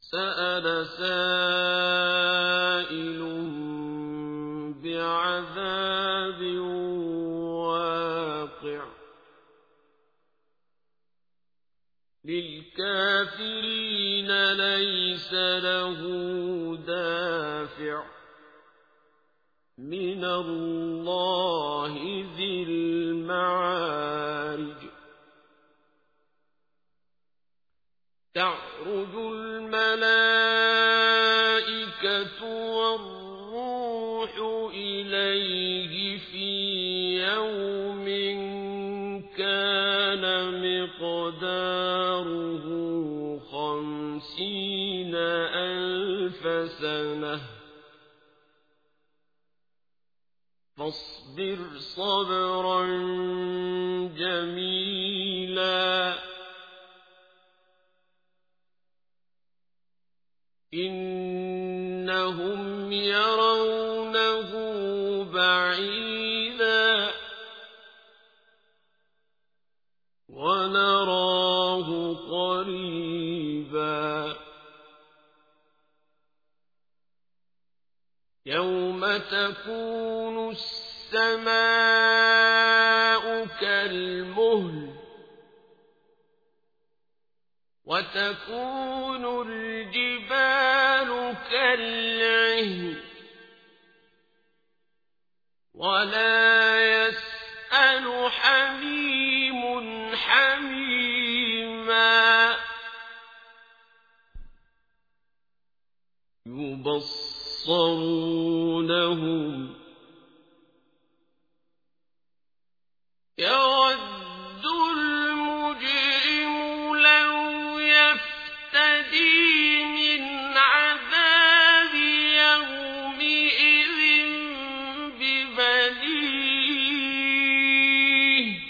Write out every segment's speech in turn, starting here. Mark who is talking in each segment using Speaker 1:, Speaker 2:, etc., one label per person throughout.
Speaker 1: سأل سائل بعذاب واقع للكافرين ليس له دافع من الله ذي المعارج تعرج الملائكة والروح إليه في يوم كان مقداره 50,000 سنة فاصبر صبرا جميلا إنهم يرونه بعيدا ونراه قريبا يوم تكون السماء كالمهل وتكون الجبال كالعهن ولا يسأل حميم حميما يبصرونهم يود المجرم لو يفتدي من عذاب يومئذ ببنيه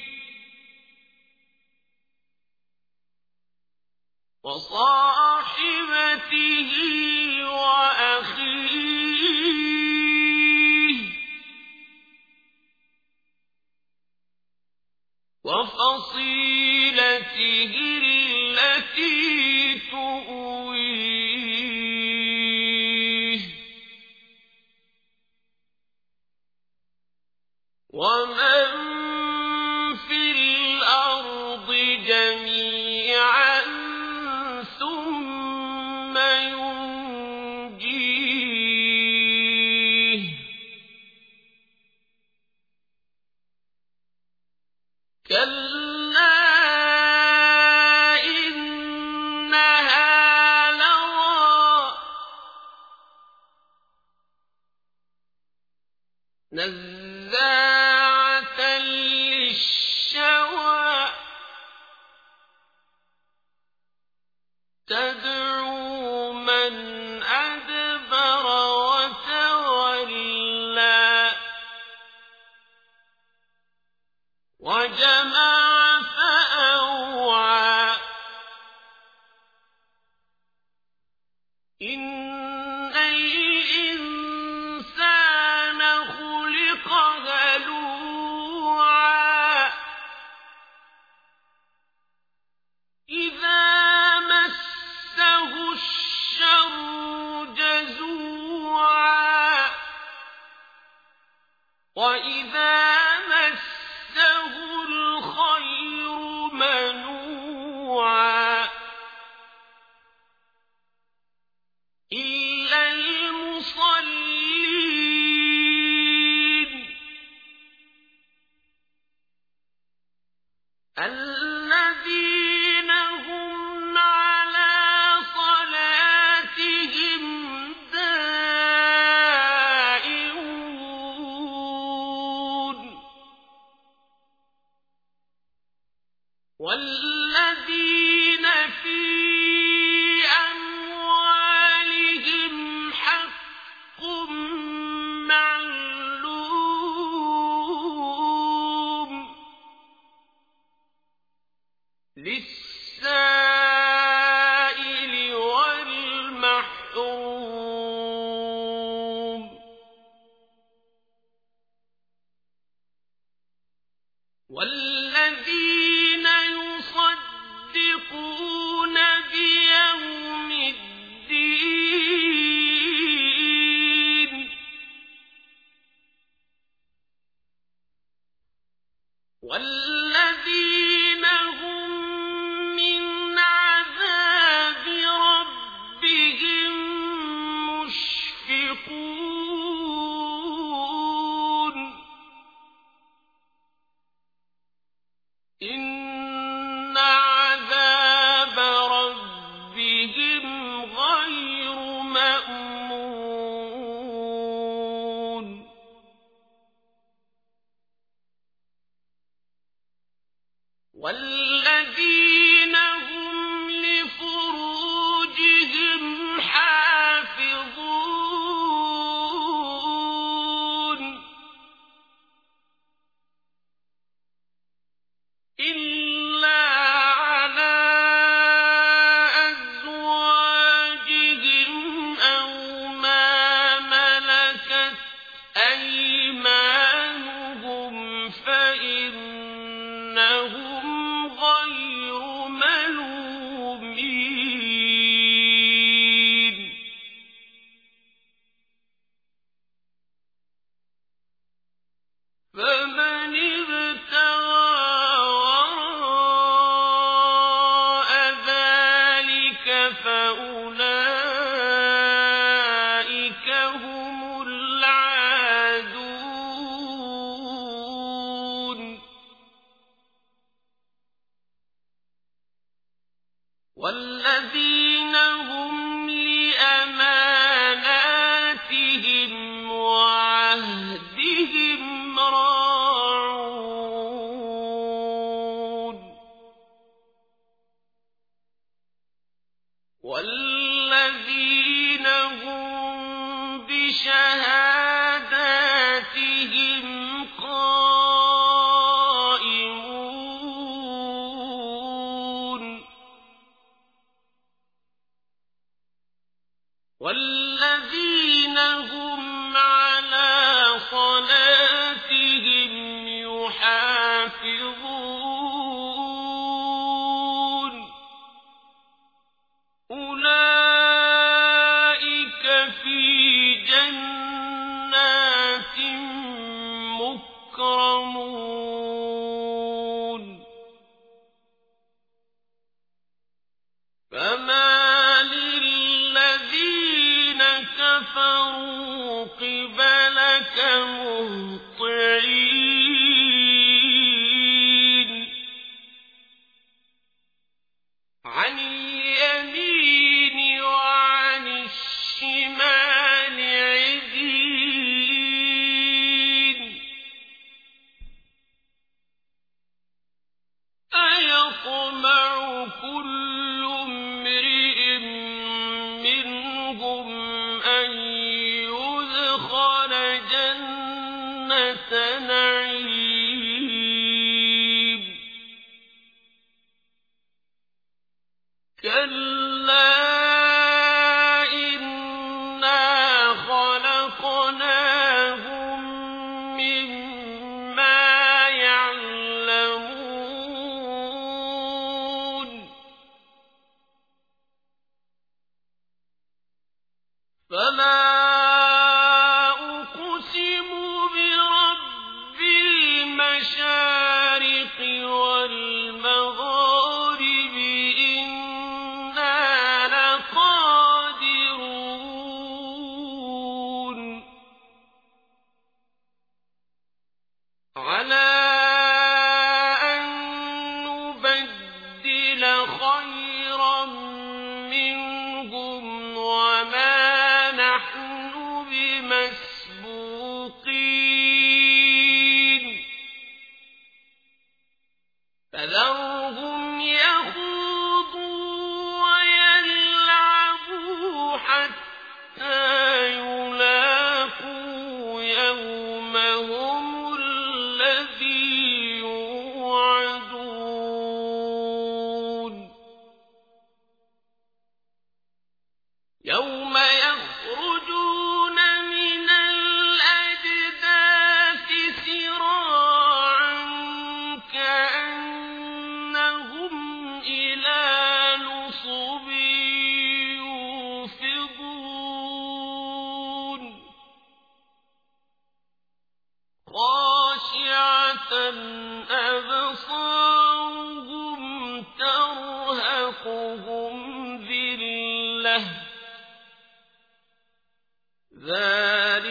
Speaker 1: وصاحبته وأخيه وفصيلته التي تؤويه ومن في الأرض جميعا ثم ينجيه كلا إنها لظى نزاعة للشوى تدعو من أدبر وتولى وجمع فأوعى إن الإنسان خلق هلوعا إذا مسه الشر جزوعا وإذا مسه الخير منوعا فأولئك هم العادون والذين هم لأماناتهم وعهدهم راعون والذين هم بشهاداتهم قائمون والذين هم على صلاتهم يحافظون أولئك في جنات مكرمون فما للذين كفروا قبلك مهطعين عن اليمين وعن الشمال عزين أيطمع كل امرئ منهم أن يدخل جنة نعيم كلا إنا خلقناهم مما يعلمون فلا أقسم برب المشارق والمغارب إنا لقادرون على أن نبدل خيرا منهم وما نحن بمسبوقين فذرهم يخوضوا ويلعبوا حتى يلاقوا يومهم الذي يوعدون يوم يخرجون من الأجداث سراعا كأنهم إلى نصب يوفضون خاشعة أبصارهم ترهقهم ذلة ذلك